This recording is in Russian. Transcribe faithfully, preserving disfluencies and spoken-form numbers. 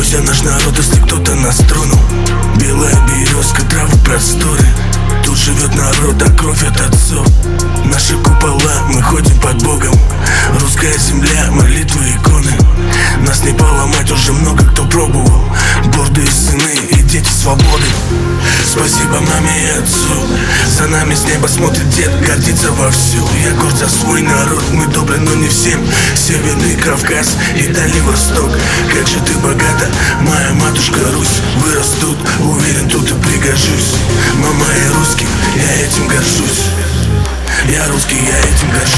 Друзья, наш народ, если кто-то нас тронул. Белая березка, травы, просторы. Тут живет народ, а кровь от отцов. Наши купола, мы ходим под Богом. Русская земля, молитвы, иконы. Нас не поломать, уже много кто пробовал. Гордые сыны и дети свободы. Спасибо маме и отцу. За нами с неба смотрит дед, гордится вовсю. Я горд за свой народ, мы добры, но не всем. Северный Кавказ и Дальний Восток. Как же ты богата, моя матушка Русь. Вырос тут, уверен, тут и пригожусь. Мама, я русский, я этим горжусь. Я русский, я этим горжусь.